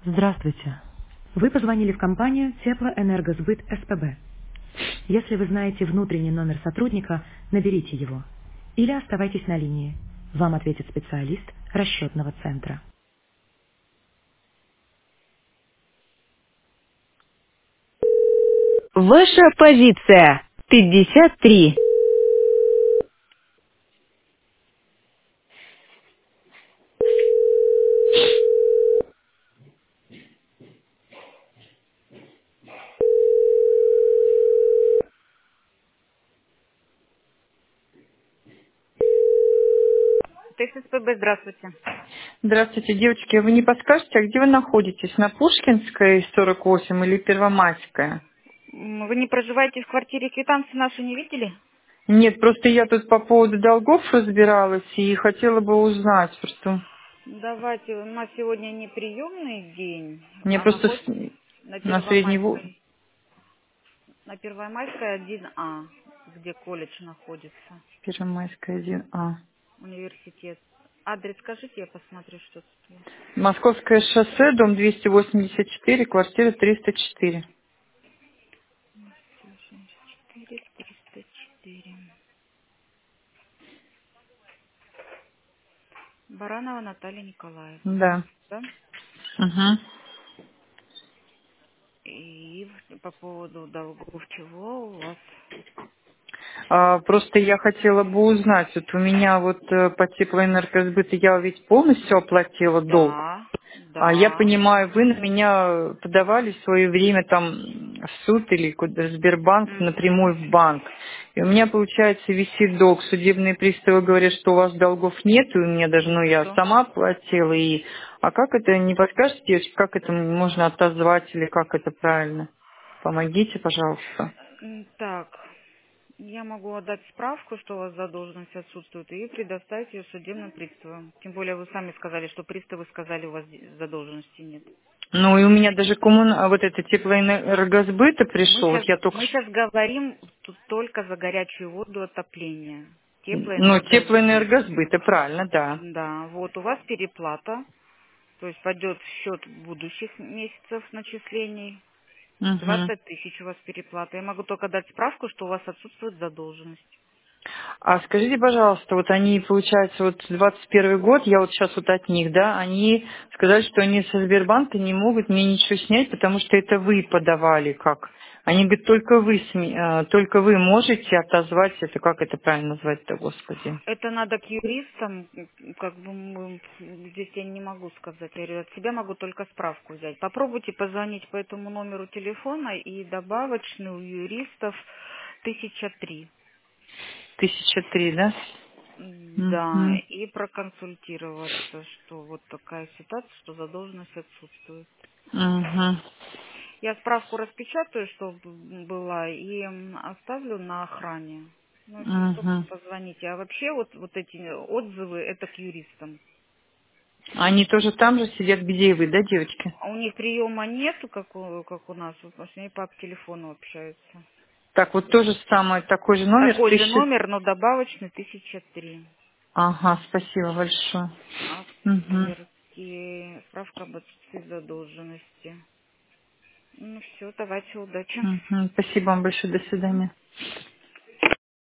Здравствуйте. Вы позвонили в компанию Теплоэнергосбыт СПБ. Если вы знаете внутренний номер сотрудника, наберите его. Или оставайтесь на линии. Вам ответит специалист расчетного центра. Ваша позиция 53. ТССПБ, здравствуйте. Здравствуйте, девочки. Вы не подскажете, а где вы находитесь? На Пушкинской 48 или Первомайская? Вы не проживаете в квартире, квитанции нашу не видели? Нет, просто я тут по поводу долгов разбиралась и хотела бы узнать, просто Давайте, у нас сегодня не приемный день, мне а просто находится на на средний Первомайской. На Первомайской 1А, где колледж находится, Первомайская 1А. университет. Адрес скажите, я посмотрю, что тут. Московское шоссе, дом 284, квартира 304. 4, 304. Баранова Наталья Николаевна. Да. Да? Угу. И по поводу долгов чего у вас? Просто я хотела бы узнать, вот у меня вот по теплоэнергосбыту я ведь полностью оплатила долг. Да, Я да. понимаю, вы на меня подавали в свое время там в суд или куда Сбербанк Угу. напрямую в банк. И у меня, получается, висит долг. Судебные приставы говорят, что у вас долгов нет, и у меня даже, я Нету. сама платила. А как это, не подскажете, девочки, как это можно отозвать или как это правильно? Помогите, пожалуйста. Так, я могу отдать справку, что у вас задолженность отсутствует, и предоставить ее судебным приставам. Тем более вы сами сказали, что приставы сказали, у вас задолженности нет. Ну и у меня даже вот это теплоэнергосбыта Мы пришло, вот сейчас, я только мы сейчас говорим тут только за горячую воду отопления. Теплоэнергосбыт. теплоэнергосбыта, правильно, да. Да, вот у вас переплата, то есть пойдет в счет будущих месяцев начислений. Мгм. 20 тысяч у вас переплата. Я могу только дать справку, что у вас отсутствует задолженность. А скажите, пожалуйста, вот они, получается, вот 21 год, я вот сейчас вот от них, да, они сказали, что они со Сбербанка не могут мне ничего снять, потому что это вы подавали как. Они говорят, только вы можете отозвать это, как это правильно назвать-то, господи. Это надо к юристам, как бы здесь я не могу сказать. Я говорю, от себя могу только справку взять. Попробуйте позвонить по этому номеру телефона и добавочный у юристов 1003. 1003, да? Да, Угу. и проконсультироваться, что вот такая ситуация, что задолженность отсутствует. Угу. Я справку распечатаю, чтобы была, и оставлю на охране. Ну, если что, Угу. позвоните. А вообще вот эти отзывы, это к юристам. Они тоже там же сидят, где и вы, да, девочки? А у них приема нету, как у нас, вот, с ней по телефону общаются. Так, вот тоже самое, такой же номер, Такой же 1000. номер, но добавочный 1003. Ага, спасибо большое. Угу. Авторские, справка об отсутствии задолженности. Ну все, давайте, удачи. Мгм. Спасибо вам большое. До Мгм. свидания.